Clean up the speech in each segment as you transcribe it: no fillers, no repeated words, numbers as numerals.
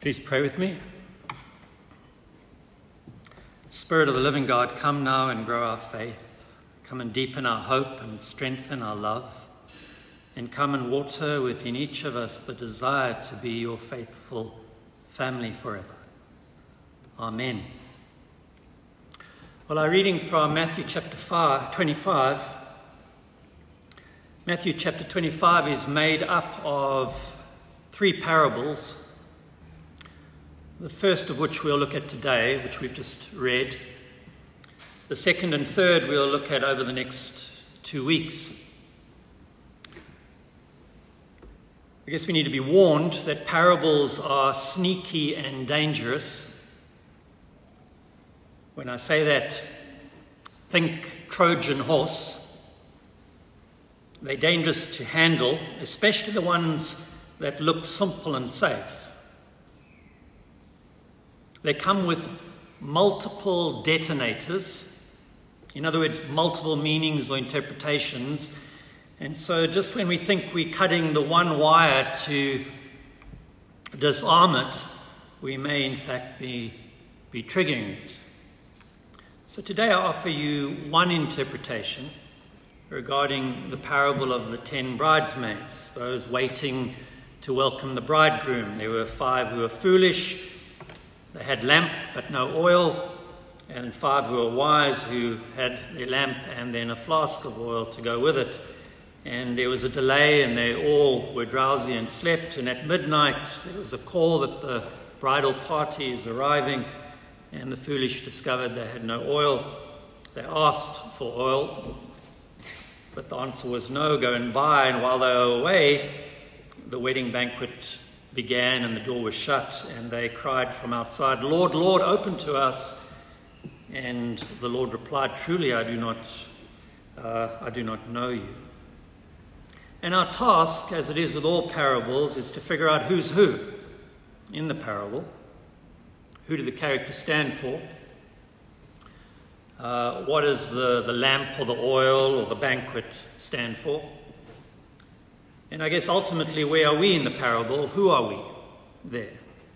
Please pray with me. Spirit of the living God, come now and grow our faith. Come and deepen our hope and strengthen our love. And come and water within each of us the desire to be your faithful family forever. Amen. Well, our reading from Matthew chapter 25. Matthew chapter 25 is made up of three parables. The first of which we'll look at today, which we've just read. The second and third we'll look at over the next 2 weeks. I guess we need to be warned that parables are sneaky and dangerous. When I say that, think Trojan horse. They're dangerous to handle, especially the ones that look simple and safe. They come with multiple detonators, in other words, multiple meanings or interpretations. And so just when we think we're cutting the one wire to disarm it, we may in fact be triggering it. So today I offer you one interpretation regarding the parable of the 10 bridesmaids, those waiting to welcome the bridegroom. There were 5 who were foolish. They had lamp but no oil, and 5 who were wise who had their lamp and then a flask of oil to go with it. And there was a delay and they all were drowsy and slept, and at midnight there was a call that the bridal party is arriving, and the foolish discovered they had no oil. They asked for oil, but the answer was no, go and buy. And while they were away, the wedding banquet began and the door was shut, and they cried from outside, "Lord, Lord, open to us." And the Lord replied, "Truly, I do not know you." And our task, as it is with all parables, is to figure out who's who in the parable. Who do the characters stand for? What does the lamp or the oil or the banquet stand for? And I guess ultimately, where are we in the parable? Who are we there?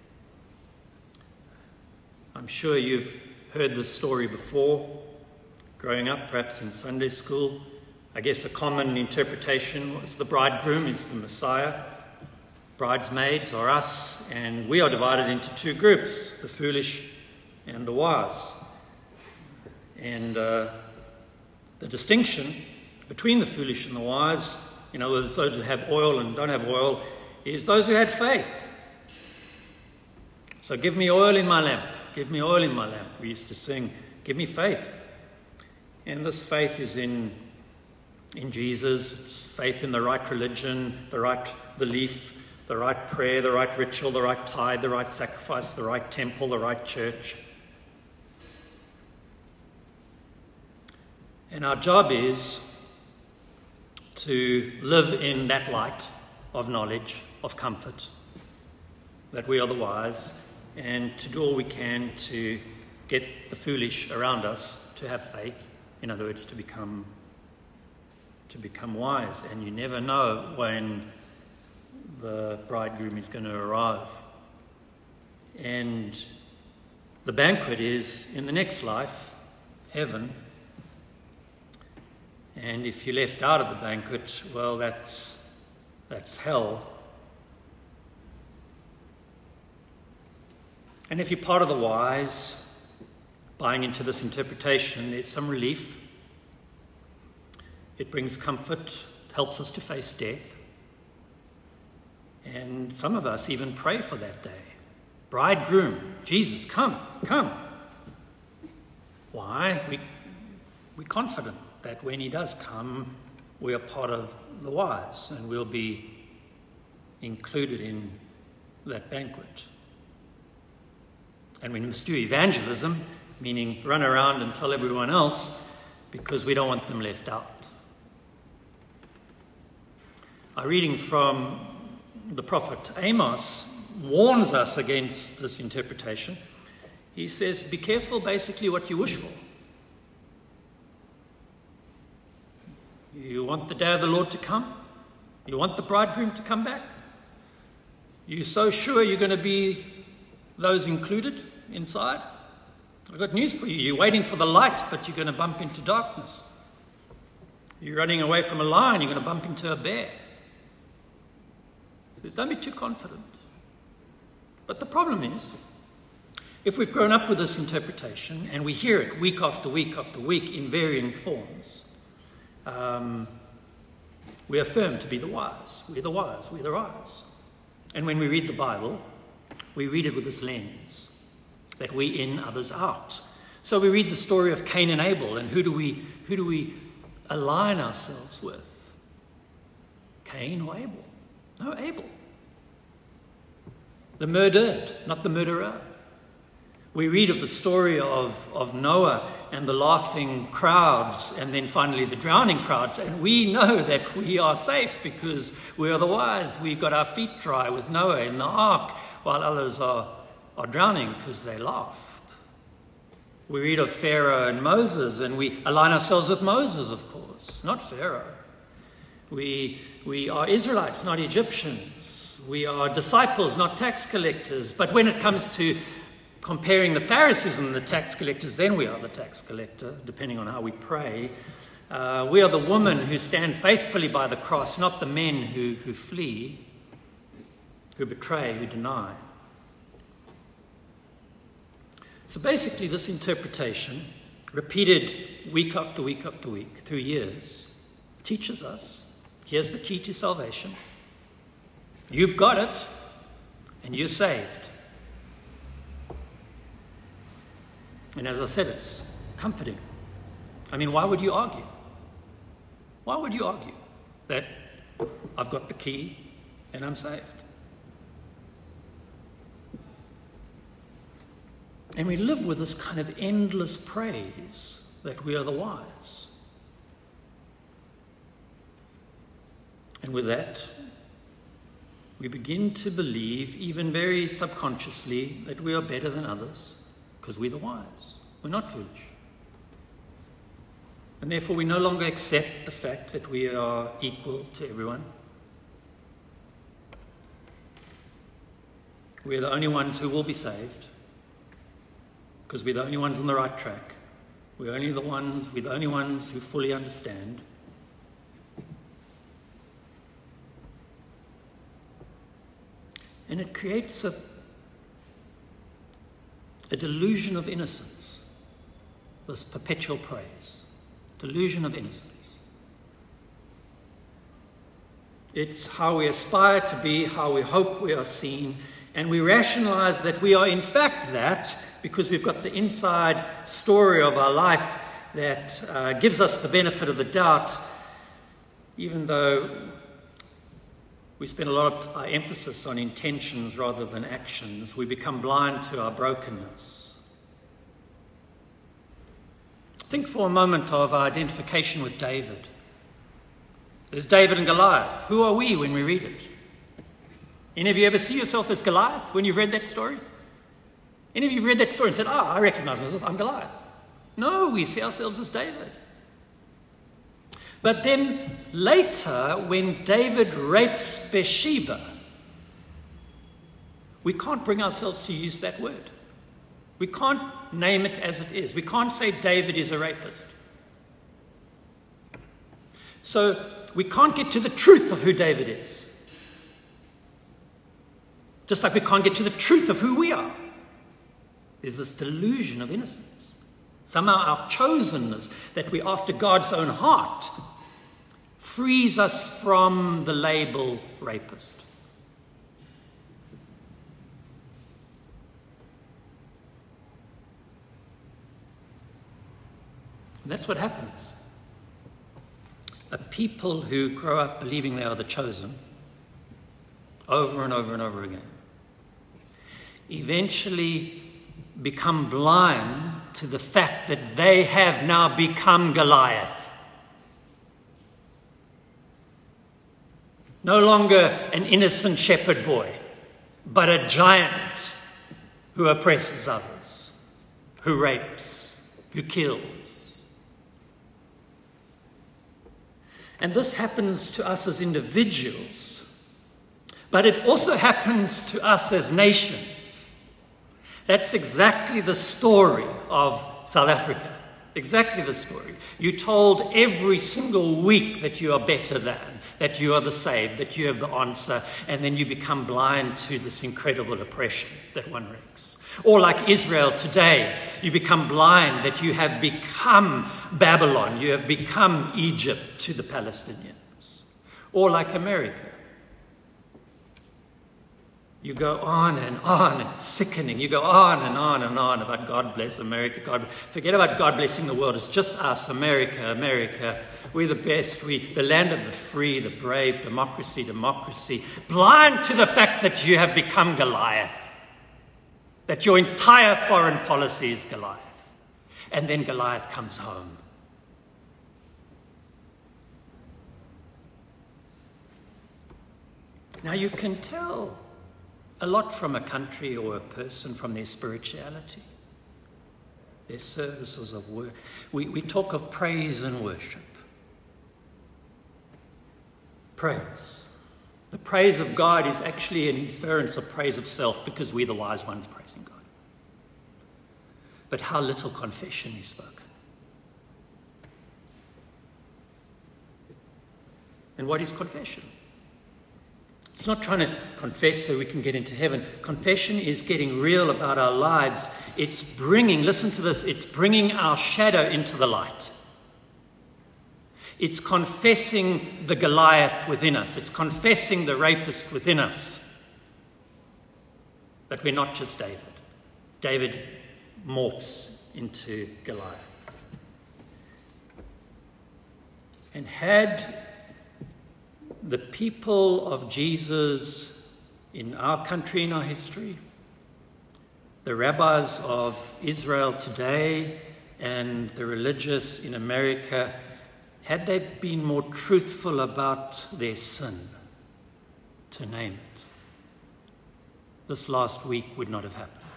I'm sure you've heard this story before, growing up, perhaps in Sunday school. I guess a common interpretation was the bridegroom is the Messiah. Bridesmaids are us, and we are divided into 2 groups, the foolish and the wise. And the distinction between the foolish and the wise, those who have oil and don't have oil, is those who had faith. So give me oil in my lamp. Give me oil in my lamp. We used to sing, give me faith. And this faith is in Jesus. It's faith in the right religion, the right belief, the right prayer, the right ritual, the right tithe, the right sacrifice, the right temple, the right church. And our job is to live in that light of knowledge, of comfort, that we are the wise, and to do all we can to get the foolish around us to have faith, in other words, to become wise. And you never know when the bridegroom is going to arrive. And the banquet is in the next life, heaven. And if you're left out of the banquet, well, that's hell. And if you're part of the wise, buying into this interpretation, there's some relief. It brings comfort, it helps us to face death. And some of us even pray for that day. Bridegroom, Jesus, come. Why? We're confident that when he does come, we are part of the wise and we'll be included in that banquet. And we must do evangelism, meaning run around and tell everyone else, because we don't want them left out. Our reading from the prophet Amos warns us against this interpretation. He says, be careful basically what you wish for. You want the day of the Lord to come? You want the bridegroom to come back? You're so sure you're going to be those included inside? I've got news for you. You're waiting for the light, but you're going to bump into darkness. You're running away from a lion, you're going to bump into a bear. He says, don't be too confident. But the problem is, if we've grown up with this interpretation and we hear it week after week after week in varying forms, we affirm to be the wise. We're the wise, we're the wise. And when we read the Bible, we read it with this lens, that we in, others out. So we read the story of Cain and Abel, and who do we align ourselves with? Cain or Abel? No, Abel. The murdered, not the murderer. We read of the story of Noah and the laughing crowds, and then finally the drowning crowds, and we know that we are safe because we are the wise. We've got our feet dry with Noah in the ark, while others are drowning because they laughed. We read of Pharaoh and Moses, and we align ourselves with Moses, of course, not Pharaoh. We are Israelites, not Egyptians. We are disciples, not tax collectors. But when it comes to comparing the Pharisees and the tax collectors, then we are the tax collector, depending on how we pray. We are the women who stand faithfully by the cross, not the men who flee, who betray, who deny. So basically this interpretation, repeated week after week after week through years, teaches us, here's the key to salvation. You've got it, and you're saved. And as I said, it's comforting. I mean, why would you argue? Why would you argue that I've got the key and I'm saved? And we live with this kind of endless praise that we are the wise. And with that, we begin to believe, even very subconsciously, that we are better than others because we're the wise. We're not foolish. And therefore we no longer accept the fact that we are equal to everyone. We're the only ones who will be saved because we're the only ones on the right track. We're the only ones who fully understand. And it creates a delusion of innocence, this perpetual praise, delusion of innocence. It's how we aspire to be, how we hope we are seen, and we rationalize that we are in fact that because we've got the inside story of our life that gives us the benefit of the doubt, even though we spend a lot of our emphasis on intentions rather than actions. We become blind to our brokenness. Think for a moment of our identification with David. There's David and Goliath. Who are we when we read it? Any of you ever see yourself as Goliath when you've read that story? Any of you have read that story and said, I recognize myself, I'm Goliath? No, we see ourselves as David. But then later, when David rapes Bathsheba, we can't bring ourselves to use that word. We can't name it as it is. We can't say David is a rapist. So we can't get to the truth of who David is. Just like we can't get to the truth of who we are. There's this delusion of innocence. Somehow our chosenness, that we're after God's own heart, frees us from the label rapist. And that's what happens. A people who grow up believing they are the chosen, over and over and over again, eventually become blind to the fact that they have now become Goliath. No longer an innocent shepherd boy, but a giant who oppresses others, who rapes, who kills. And this happens to us as individuals, but it also happens to us as nations. That's exactly the story of South Africa. Exactly the story. You're told every single week that you are better than, that you are the saved, that you have the answer, and then you become blind to this incredible oppression that one wreaks. Or like Israel today, you become blind that you have become Babylon, you have become Egypt to the Palestinians. Or like America. You go on, it's sickening. You go on and on about God bless America. Forget about God blessing the world. It's just us, America. We're the best. The land of the free, the brave, democracy. Blind to the fact that you have become Goliath. That your entire foreign policy is Goliath. And then Goliath comes home. Now you can tell a lot from a country or a person from their spirituality, their services of work. We talk of praise and worship. Praise. The praise of God is actually an inference of praise of self because we're the wise ones praising God. But how little confession is spoken. And what is confession? It's not trying to confess so we can get into heaven. Confession is getting real about our lives. It's bringing, listen to this, it's bringing our shadow into the light. It's confessing the Goliath within us. It's confessing the rapist within us. But we're not just David. David morphs into Goliath. And had the people of Jesus in our country, in our history, the rabbis of Israel today and the religious in America, had they been more truthful about their sin, to name it, this last week would not have happened.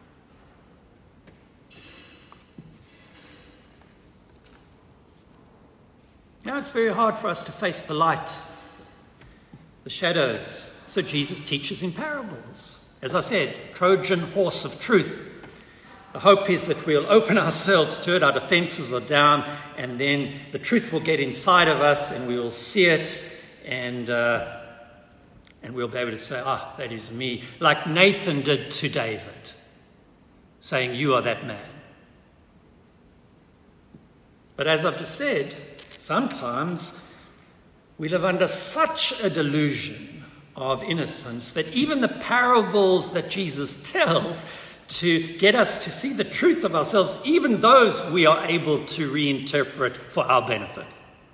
Now it's very hard for us to face the light, the shadows. So Jesus teaches in parables. As I said, Trojan horse of truth. The hope is that we'll open ourselves to it, our defenses are down, and then the truth will get inside of us and we will see it and we'll be able to say, that is me. Like Nathan did to David, saying, you are that man. But as I've just said, sometimes we live under such a delusion of innocence that even the parables that Jesus tells to get us to see the truth of ourselves, even those we are able to reinterpret for our benefit.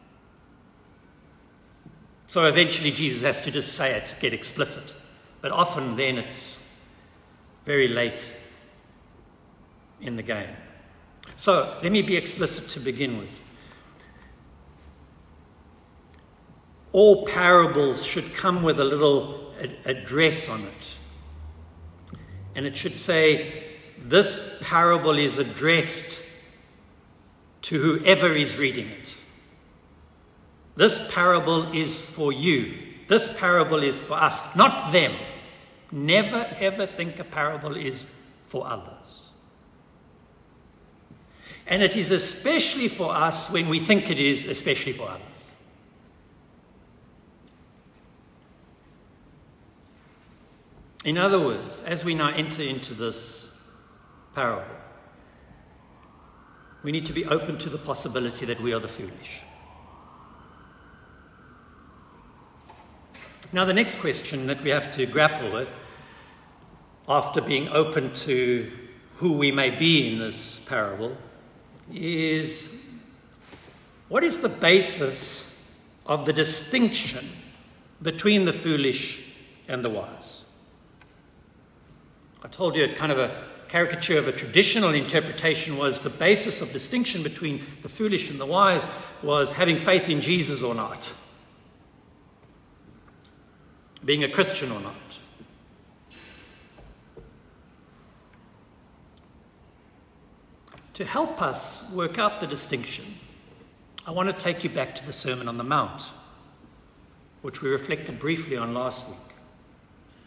So eventually Jesus has to just say it, get explicit. But often then it's very late in the game. So let me be explicit to begin with. All parables should come with a little address on it. And it should say, this parable is addressed to whoever is reading it. This parable is for you. This parable is for us, not them. Never ever think a parable is for others. And it is especially for us when we think it is especially for others. In other words, as we now enter into this parable, we need to be open to the possibility that we are the foolish. Now, the next question that we have to grapple with, after being open to who we may be in this parable, is what is the basis of the distinction between the foolish and the wise? I told you kind of a caricature of a traditional interpretation was the basis of distinction between the foolish and the wise was having faith in Jesus or not. Being a Christian or not. To help us work out the distinction, I want to take you back to the Sermon on the Mount, which we reflected briefly on last week.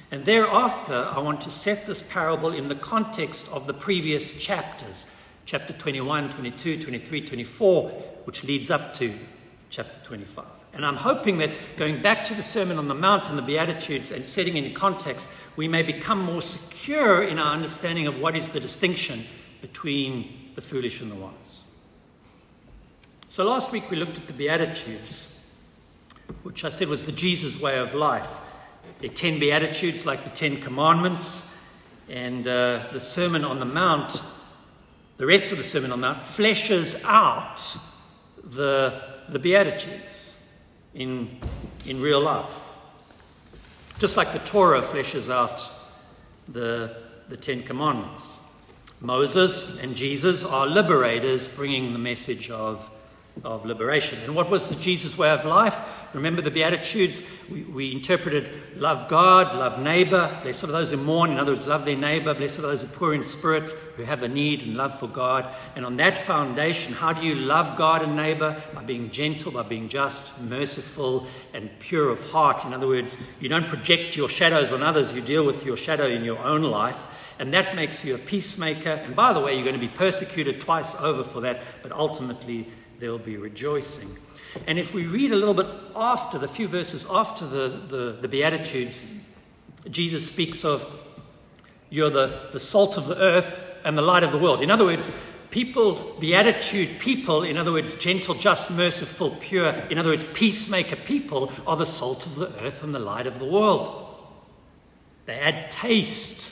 And thereafter, I want to set this parable in the context of the previous chapters, chapter 21, 22, 23, 24, which leads up to chapter 25. And I'm hoping that going back to the Sermon on the Mount and the Beatitudes and setting it in context, we may become more secure in our understanding of what is the distinction between the foolish and the wise. So last week we looked at the Beatitudes, which I said was the Jesus way of life. There are 10 Beatitudes like the 10 Commandments, and the Sermon on the Mount, the rest of the Sermon on the Mount, fleshes out the Beatitudes in real life. Just like the Torah fleshes out the 10 Commandments. Moses and Jesus are liberators bringing the message of liberation. And what was the Jesus way of life? Remember the Beatitudes? We interpreted love God, love neighbor, blessed are those who mourn. In other words, love their neighbor, blessed are those who are poor in spirit, who have a need and love for God. And on that foundation, how do you love God and neighbor? By being gentle, by being just, merciful, and pure of heart. In other words, you don't project your shadows on others, you deal with your shadow in your own life. And that makes you a peacemaker. And by the way, you're going to be persecuted twice over for that, but ultimately there will be rejoicing. And if we read a little bit after, the few verses after the Beatitudes, Jesus speaks of, you're the salt of the earth and the light of the world. In other words, people, Beatitude people, in other words, gentle, just, merciful, pure, in other words, peacemaker people, are the salt of the earth and the light of the world. They add taste.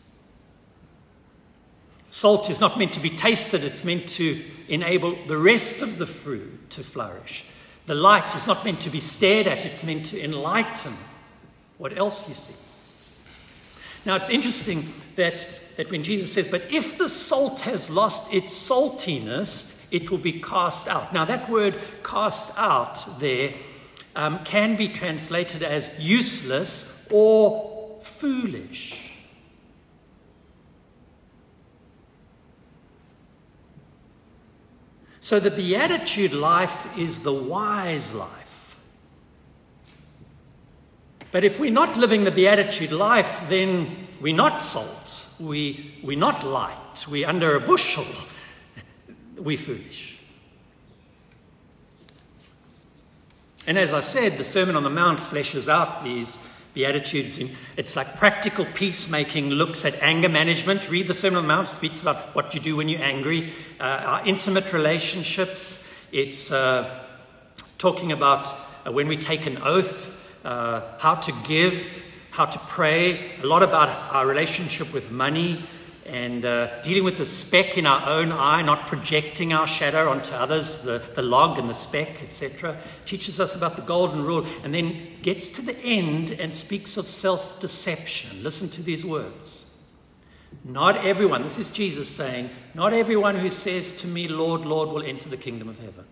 Salt is not meant to be tasted, it's meant to enable the rest of the fruit to flourish. The light is not meant to be stared at, it's meant to enlighten what else you see. Now it's interesting that when Jesus says, but if the salt has lost its saltiness, it will be cast out. Now that word cast out there can be translated as useless or foolish. So the Beatitude life is the wise life. But if we're not living the Beatitude life, then we're not salt, we're not light, we're under a bushel, we're foolish. And as I said, the Sermon on the Mount fleshes out these Beatitudes. It's like practical peacemaking, looks at anger management. Read the Sermon on the Mount, it speaks about what you do when you're angry. Our intimate relationships. It's talking about when we take an oath, how to give, how to pray. A lot about our relationship with money and dealing with the speck in our own eye, not projecting our shadow onto others, the log and the speck, etc. Teaches us about the golden rule, and then gets to the end and speaks of self-deception. Listen to these words. Not everyone, this is Jesus saying, not everyone who says to me, Lord, Lord, will enter the kingdom of heaven.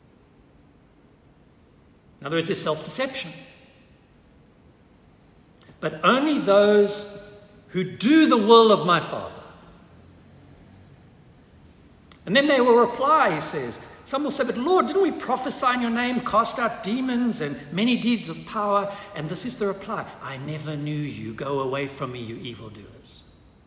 In other words, there's self-deception. But only those who do the will of my Father. And then they will reply, he says. Some will say, but Lord, didn't we prophesy in your name, cast out demons and many deeds of power? And this is the reply. I never knew you. Go away from me, you evildoers.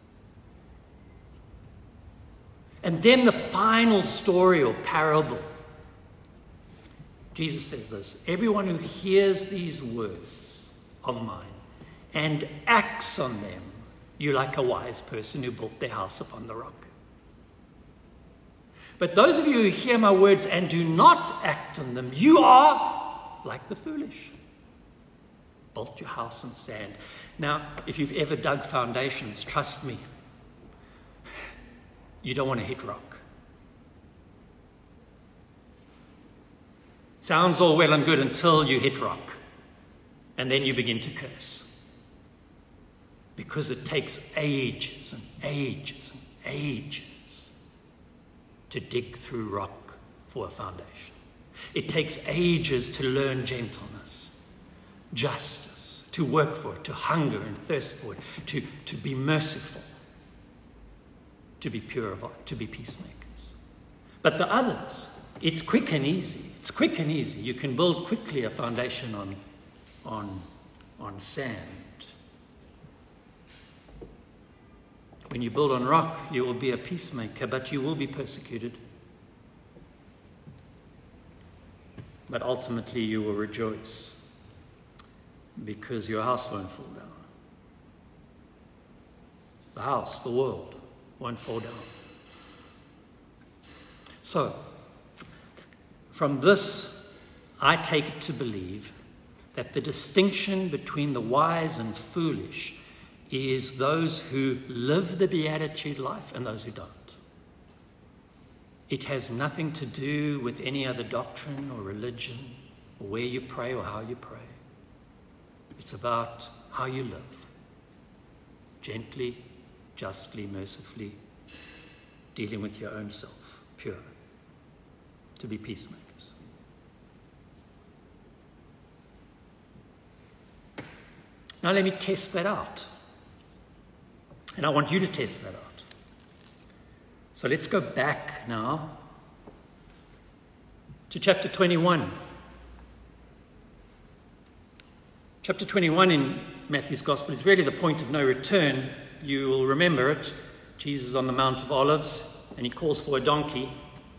And then the final story or parable. Jesus says this. Everyone who hears these words of mine and acts on them, you're like a wise person who built their house upon the rock. But those of you who hear my words and do not act on them, you are like the foolish. Built your house on sand. Now, if you've ever dug foundations, trust me, you don't want to hit rock. Sounds all well and good until you hit rock. And then you begin to curse. Because it takes ages and ages and ages to dig through rock for a foundation. It takes ages to learn gentleness, justice, to work for it, to hunger and thirst for it, to be merciful, to be pure of heart, to be peacemakers. But the others, it's quick and easy. It's quick and easy. You can build quickly a foundation on sand. When you build on rock, you will be a peacemaker, but you will be persecuted. But ultimately you will rejoice, because your house won't fall down. The house, the world, won't fall down. So, from this, I take it to believe that the distinction between the wise and foolish is those who live the beatitude life and those who don't. It has nothing to do with any other doctrine or religion or where you pray or how you pray. It's about how you live. Gently, justly, mercifully, dealing with your own self, pure, to be peacemakers. Now let me test that out. And I want you to test that out. So let's go back now to chapter 21. Chapter 21 in Matthew's Gospel is really the point of no return. You will remember it. Jesus is on the Mount of Olives, and he calls for a donkey.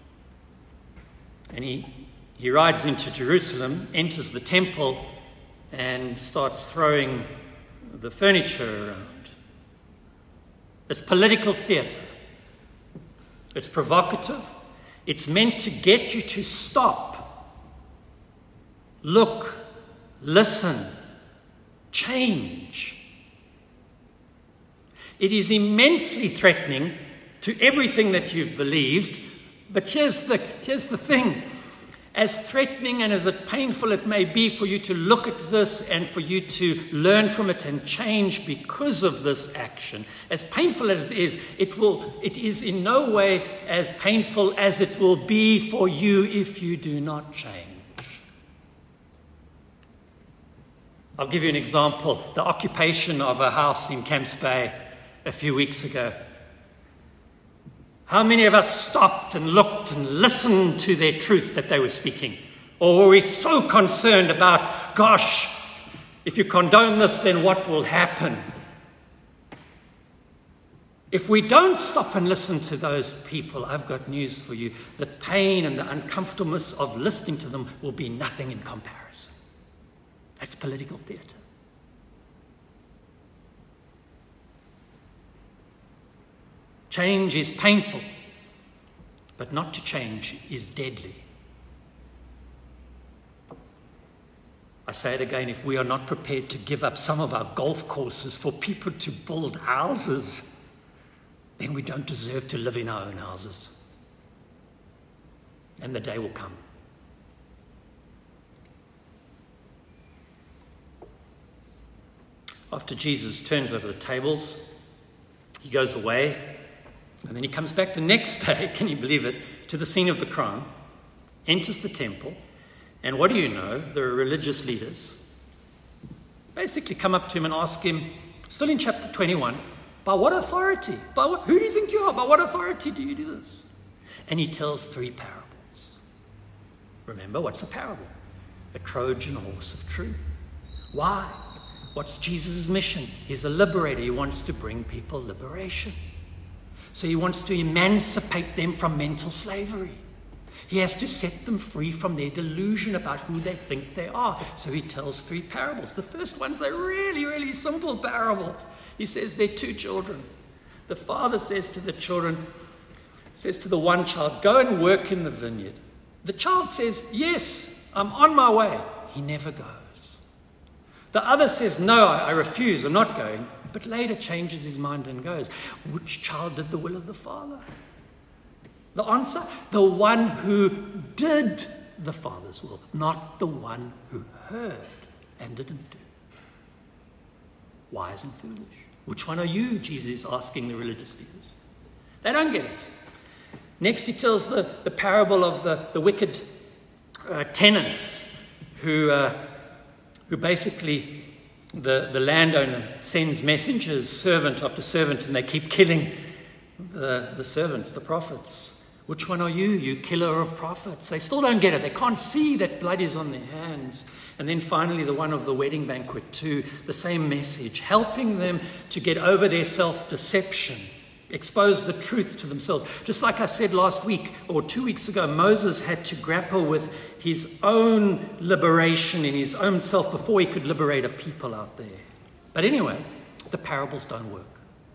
And he rides into Jerusalem, enters the temple, and starts throwing the furniture around. It's political theatre. It's provocative. It's meant to get you to stop, look, listen, change. It is immensely threatening to everything that you've believed, but here's the thing. As threatening and as painful it may be for you to look at this and for you to learn from it and change because of this action, as painful as it is, it is in no way as painful as it will be for you if you do not change. I'll give you an example. The occupation of a house in Camps Bay a few weeks ago. How many of us stopped and looked and listened to their truth that they were speaking? Or were we so concerned about, gosh, if you condone this, then what will happen? If we don't stop and listen to those people, I've got news for you. The pain and the uncomfortableness of listening to them will be nothing in comparison. That's political theatre. Change is painful, but not to change is deadly. I say it again, if we are not prepared to give up some of our golf courses for people to build houses, then we don't deserve to live in our own houses. And the day will come. After Jesus turns over the tables, he goes away. And then he comes back the next day, can you believe it, to the scene of the crime, enters the temple, and what do you know? The religious leaders basically come up to him and ask him, still in chapter 21, by what authority? Who do you think you are? By what authority do you do this? And he tells 3 parables. Remember, what's a parable? A Trojan horse of truth. Why? What's Jesus' mission? He's a liberator. He wants to bring people liberation. So he wants to emancipate them from mental slavery. He has to set them free from their delusion about who they think they are. So he tells 3 parables. The first one's a really, really simple parable. He says there are 2 children. The father says to the children, says to the one child, go and work in the vineyard. The child says, yes, I'm on my way. He never goes. The other says, no, I refuse, I'm not going. But later changes his mind and goes. Which child did the will of the Father? The answer? The one who did the Father's will, not the one who heard and didn't do. Wise and foolish. Which one are you? Jesus is asking the religious leaders. They don't get it. Next he tells the parable of the wicked tenants who basically... The landowner sends messengers, servant after servant, and they keep killing the servants, the prophets. Which one are you, you killer of prophets? They still don't get it. They can't see that blood is on their hands. And then finally, the one of the wedding banquet too, the same message, helping them to get over their self-deception expose the truth to themselves. Just like I said last week or 2 weeks ago, Moses had to grapple with his own liberation in his own self before he could liberate a people out there. But anyway, the parables don't work.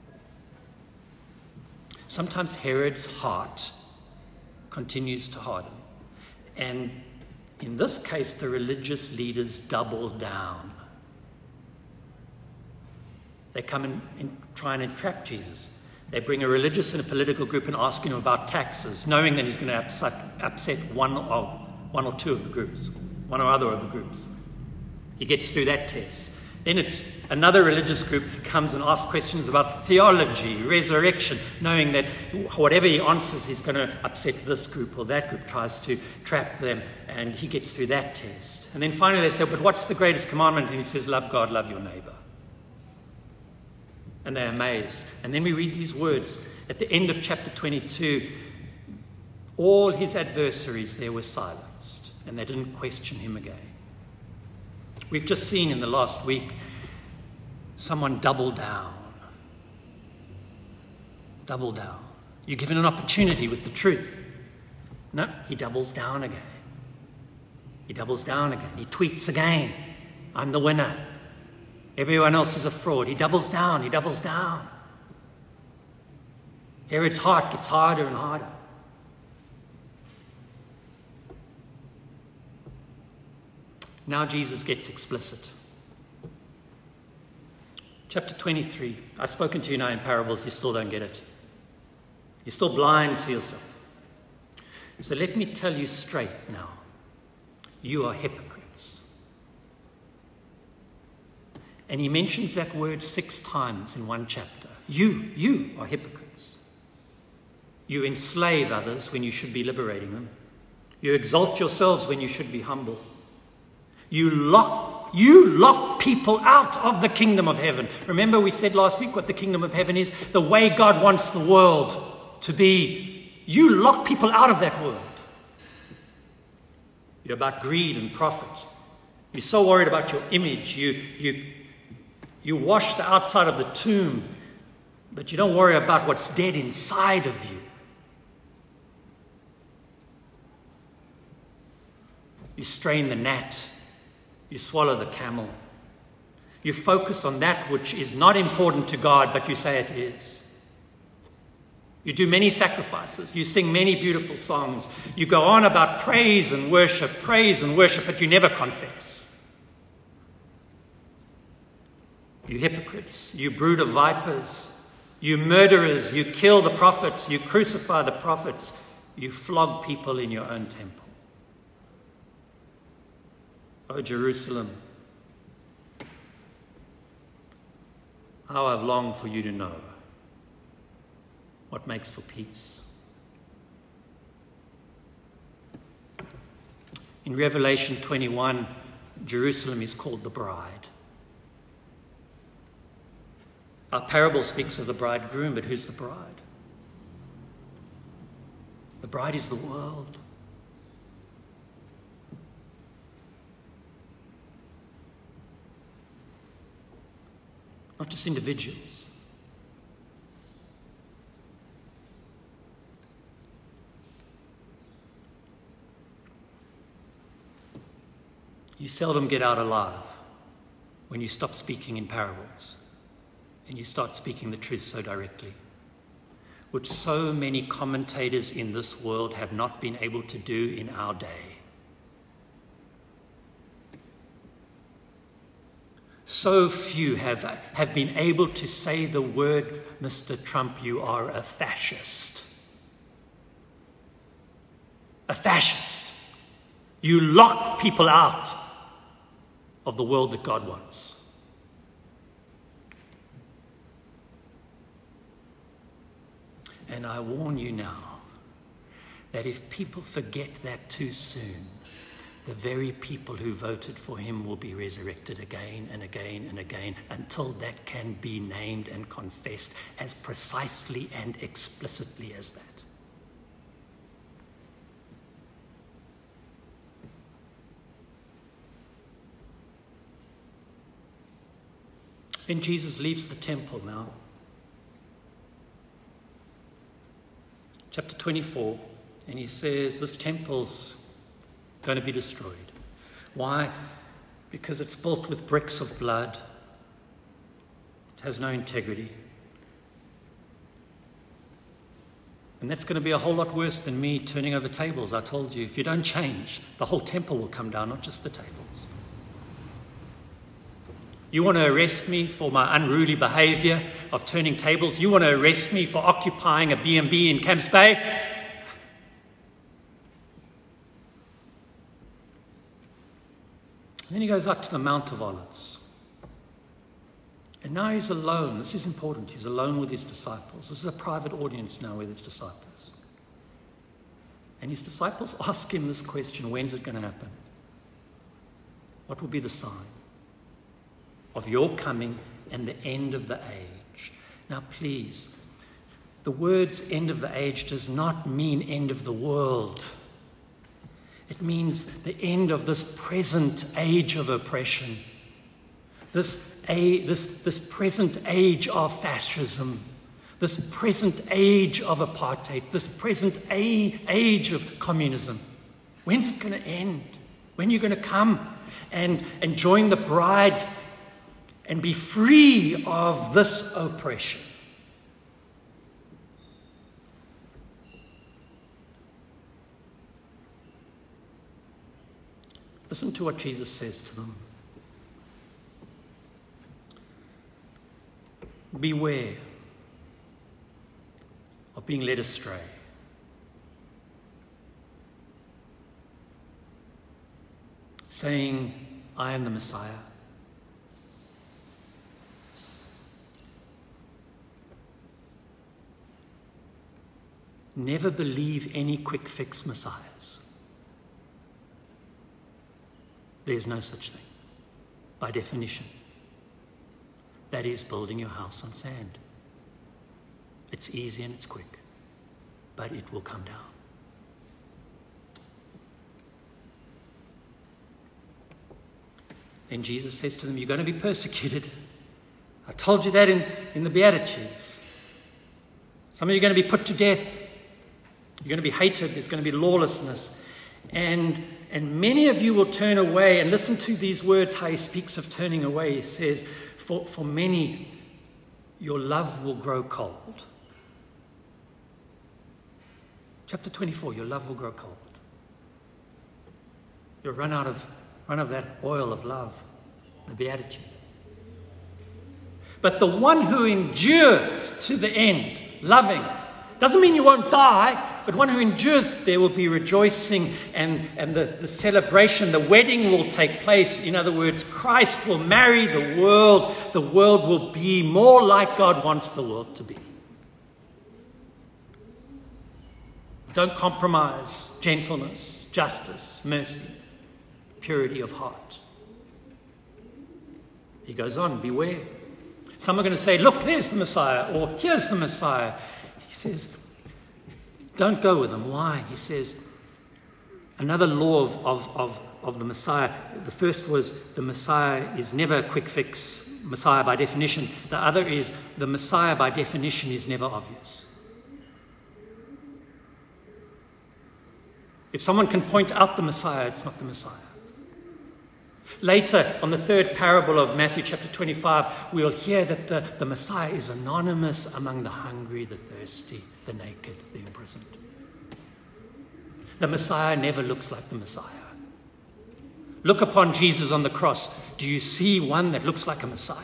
Sometimes Herod's heart continues to harden. And in this case, the religious leaders double down. They come and try and entrap Jesus. They bring a religious and a political group and ask him about taxes, knowing that he's going to upset one or two of the groups, one or other of the groups. He gets through that test. Then it's another religious group who comes and asks questions about theology, resurrection, knowing that whatever he answers, he's going to upset this group or that group, tries to trap them, and he gets through that test. And then finally they say, but what's the greatest commandment? And he says, love God, love your neighbor. And they're amazed. And then we read these words at the end of chapter 22. All his adversaries there were silenced, and they didn't question him again. We've just seen in the last week someone double down. Double down. You're given an opportunity with the truth. No, he doubles down again. He doubles down again. He tweets again. I'm the winner. Everyone else is a fraud. He doubles down. He doubles down. Herod's heart gets harder and harder. Now Jesus gets explicit. Chapter 23. I've spoken to you now in parables. You still don't get it. You're still blind to yourself. So let me tell you straight now. You are hypocrites. And he mentions that word 6 times in one chapter. You are hypocrites. You enslave others when you should be liberating them. You exalt yourselves when you should be humble. You lock people out of the kingdom of heaven. Remember we said last week what the kingdom of heaven is? The way God wants the world to be. You lock people out of that world. You're about greed and profit. You're so worried about your image. You wash the outside of the tomb, but you don't worry about what's dead inside of you. You strain the gnat. You swallow the camel. You focus on that which is not important to God, but you say it is. You do many sacrifices. You sing many beautiful songs. You go on about praise and worship, but you never confess. You hypocrites, you brood of vipers, you murderers, you kill the prophets, you crucify the prophets, you flog people in your own temple. O Jerusalem, how I've longed for you to know what makes for peace. In Revelation 21, Jerusalem is called the bride. Our parable speaks of the bridegroom, but who's the bride? The bride is the world. Not just individuals. You seldom get out alive when you stop speaking in parables and you start speaking the truth so directly, which so many commentators in this world have not been able to do in our day. So few have been able to say the word, Mr. Trump, you are a fascist. A fascist. You lock people out of the world that God wants. And I warn you now that if people forget that too soon, the very people who voted for him will be resurrected again and again and again until that can be named and confessed as precisely and explicitly as that. Then Jesus leaves the temple now. chapter 24, and he says this temple's going to be destroyed. Why? Because it's built with bricks of blood. It has no integrity. And that's going to be a whole lot worse than me turning over tables. I told you, if you don't change, the whole temple will come down, not just the tables. You want to arrest me for my unruly behavior of turning tables? You want to arrest me for occupying a B&B in Camps Bay? And then he goes up to the Mount of Olives. And now he's alone. This is important. He's alone with his disciples. This is a private audience now with his disciples. And his disciples ask him this question: when's it going to happen? What will be the sign of your coming and the end of the age? Now please, the words end of the age does not mean end of the world. It means the end of this present age of oppression. This present age of fascism, this present age of apartheid, this present age of communism. When's it going to end? When are you going to come and join the bride and be free of this oppression? Listen to what Jesus says to them. Beware of being led astray. Saying, I am the Messiah. Never believe any quick fix messiahs. There's no such thing, by definition. That is building your house on sand. It's easy and it's quick, but it will come down. Then Jesus says to them, you're going to be persecuted. I told you that in the Beatitudes. Some of you are going to be put to death. You're going to be hated. There's going to be lawlessness. And many of you will turn away. And listen to these words, how he speaks of turning away. He says, for many, your love will grow cold. Chapter 24, your love will grow cold. You'll run out of that oil of love, the Beatitude. But the one who endures to the end, loving, doesn't mean you won't die, but one who endures, there will be rejoicing and the celebration, the wedding will take place. In other words, Christ will marry the world. The world will be more like God wants the world to be. Don't compromise gentleness, justice, mercy, purity of heart. He goes on, beware. Some are going to say, look, there's the Messiah, or here's the Messiah. He says, don't go with them. Why? He says, another law of the Messiah. The first was the Messiah is never a quick fix Messiah by definition. The other is the Messiah by definition is never obvious. If someone can point out the Messiah, it's not the Messiah. Later, on the third parable of Matthew chapter 25, we'll hear that the Messiah is anonymous among the hungry, the thirsty, the naked, the imprisoned. The Messiah never looks like the Messiah. Look upon Jesus on the cross. Do you see one that looks like a Messiah?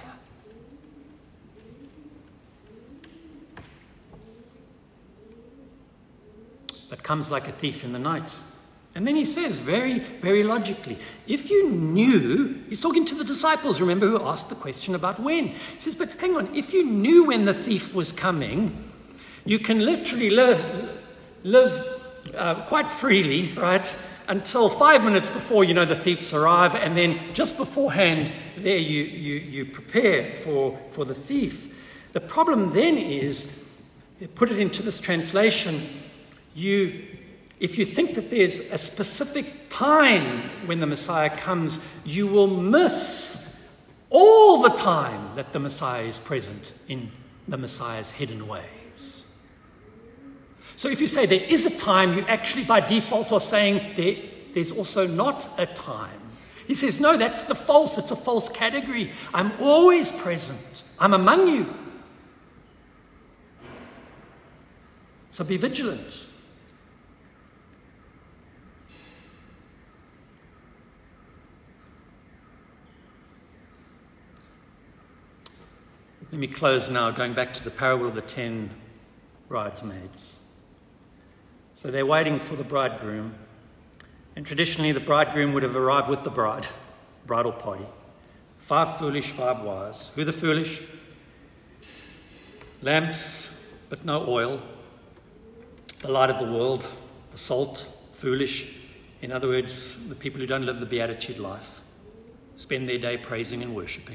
But comes like a thief in the night. And then he says very, very logically, if you knew, he's talking to the disciples, remember, who asked the question about when. He says, but hang on, if you knew when the thief was coming, you can literally live quite freely, right, until 5 minutes before you know the thieves arrive, and then just beforehand there you prepare for the thief. The problem then is, put it into this translation, if you think that there's a specific time when the Messiah comes, you will miss all the time that the Messiah is present in the Messiah's hidden ways. So if you say there is a time, you actually by default are saying there's also not a time. He says, no, that's the false. It's a false category. I'm always present. I'm among you. So be vigilant. Let me close now, going back to the parable of the 10 bridesmaids. So they're waiting for the bridegroom. And traditionally, the bridegroom would have arrived with the bride, bridal party. 5 foolish, 5 wise. Who are the foolish? Lamps, but no oil. The light of the world, the salt, foolish. In other words, the people who don't live the beatitude life, spend their day praising and worshipping.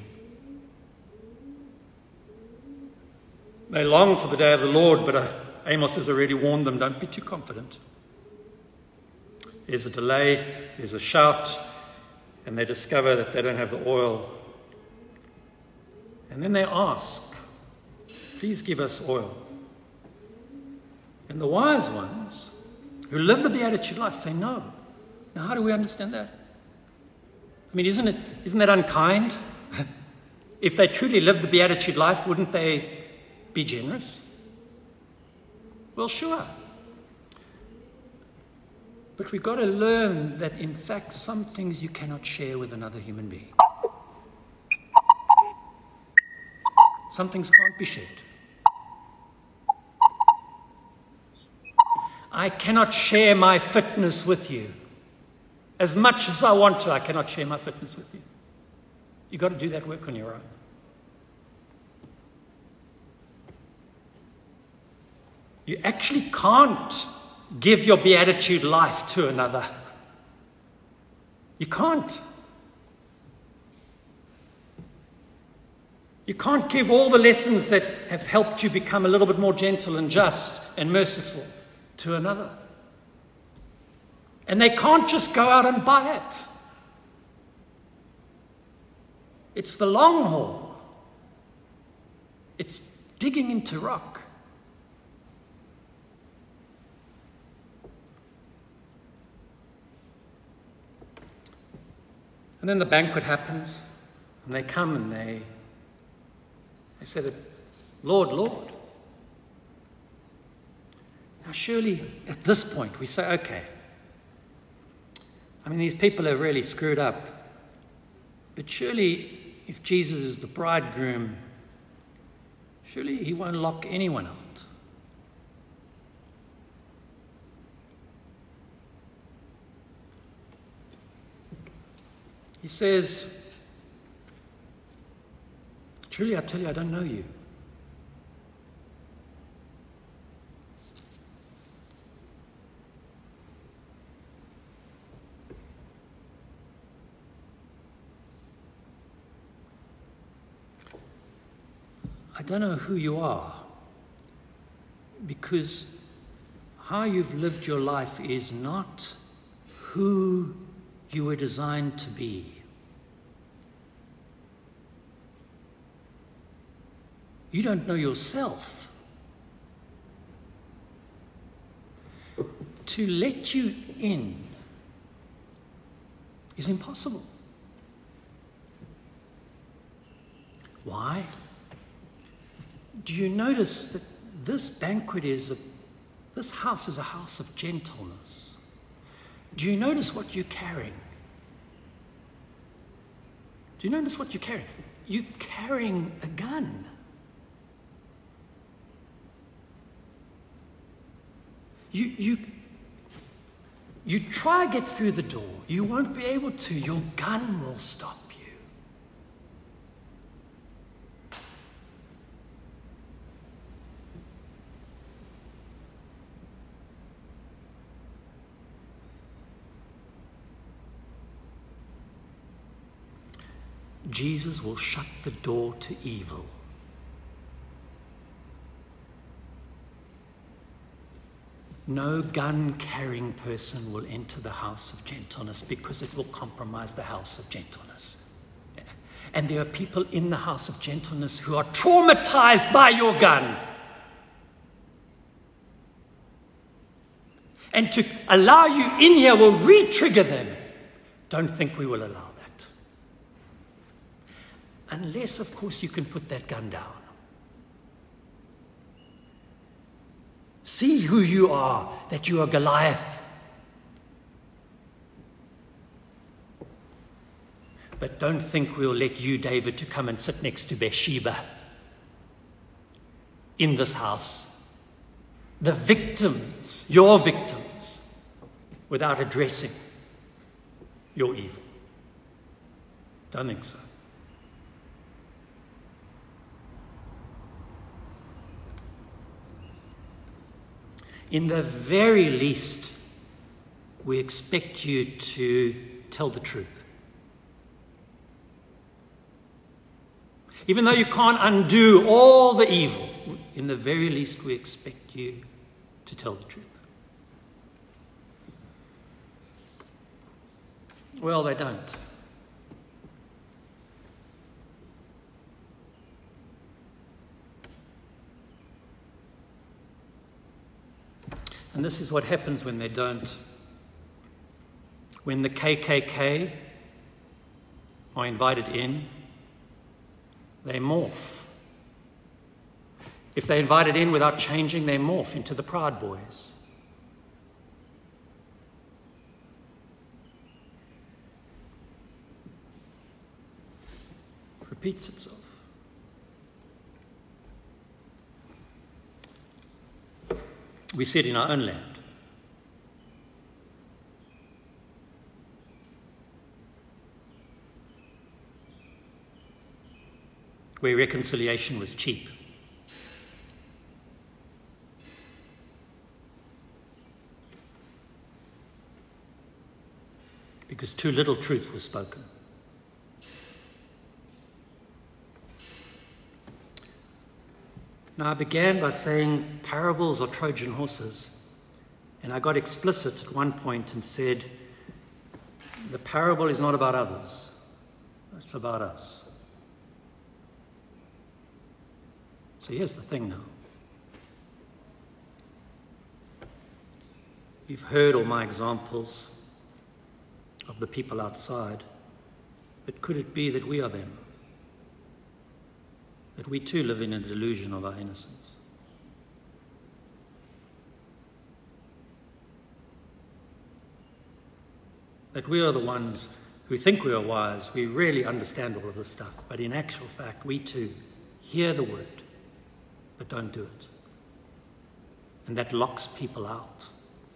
They long for the day of the Lord, but Amos has already warned them, don't be too confident. There's a delay, there's a shout, and they discover that they don't have the oil. And then they ask, please give us oil. And the wise ones, who live the beatitude life, say no. Now how do we understand that? I mean, isn't that unkind? If they truly lived the beatitude life, wouldn't they be generous? Well, sure. But we've got to learn that, in fact, some things you cannot share with another human being. Some things can't be shared. I cannot share my fitness with you. As much as I want to, I cannot share my fitness with you. You've got to do that work on your own. You actually can't give your beatitude life to another. You can't. You can't give all the lessons that have helped you become a little bit more gentle and just and merciful to another. And they can't just go out and buy it. It's the long haul. It's digging into rock. And then the banquet happens, and they come and they say that, Lord, Lord. Now surely at this point we say, okay, I mean, these people have really screwed up, but surely if Jesus is the bridegroom, surely he won't lock anyone out. He says, truly I tell you, I don't know you. I don't know who you are, because how you've lived your life is not who you were designed to be. You don't know yourself. To let you in is impossible. Why? Do you notice that this banquet this house is a house of gentleness? Do you notice what you're carrying? Do you notice what you're carrying? You're carrying a gun. You try to get through the door. You won't be able to. Your gun will stop you. Jesus will shut the door to evil. No gun-carrying person will enter the house of gentleness because it will compromise the house of gentleness. And there are people in the house of gentleness who are traumatized by your gun. and to allow you in here will re-trigger them. Don't think we will allow that. Unless, of course, you can put that gun down. See who you are, that you are Goliath. But don't think we'll let you, David, to come and sit next to Bathsheba in this house. The victims, your victims, without addressing your evil. Don't think so. In the very least, we expect you to tell the truth. Even though you can't undo all the evil, in the very least we expect you to tell the truth. Well, they don't. And this is what happens when they don't. When the KKK are invited in, they morph. If they're invited in without changing, they morph into the Proud Boys. It repeats itself. We see it in our own land. Where reconciliation was cheap. Because too little truth was spoken. Now, I began by saying parables are Trojan horses. And I got explicit at one point and said, the parable is not about others. It's about us. So here's the thing now. You've heard all my examples of the people outside, but could it be that we are them? That we too live in a delusion of our innocence? That we are the ones who think we are wise, we really understand all of this stuff, but in actual fact, we too hear the word, but don't do it. And that locks people out.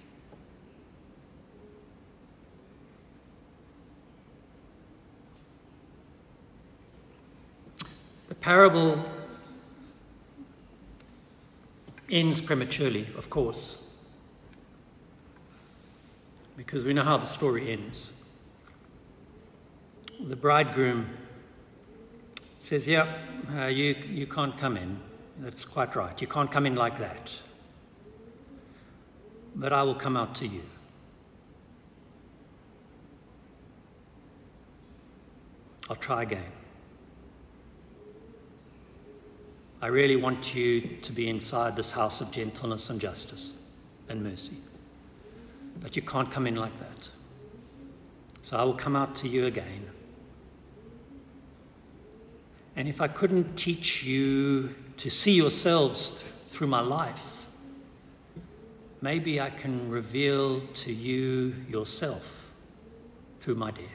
The parable ends prematurely, of course, because we know how the story ends. The bridegroom says, you can't come in. That's quite right. You can't come in like that. But I will come out to you. I'll try again. I really want you to be inside this house of gentleness and justice and mercy. But you can't come in like that. So I will come out to you again. And if I couldn't teach you to see yourselves through my life, maybe I can reveal to you yourself through my death.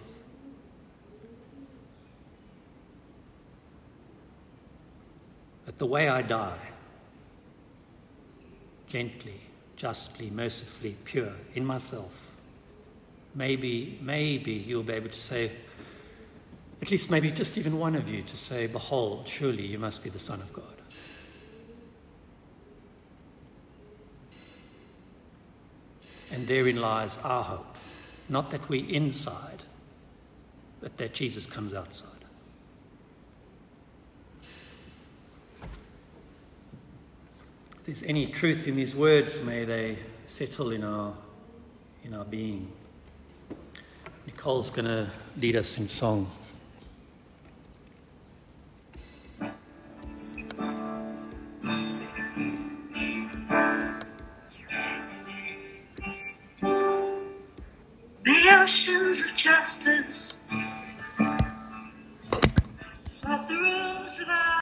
But the way I die, gently, justly, mercifully, pure, in myself, maybe you'll be able to say, at least maybe just even one of you to say, behold, surely you must be the Son of God. And therein lies our hope. Not that we're inside, but that Jesus comes outside. If there's any truth in these words, may they settle in our being. Nicole's going to lead us in song. Oceans of justice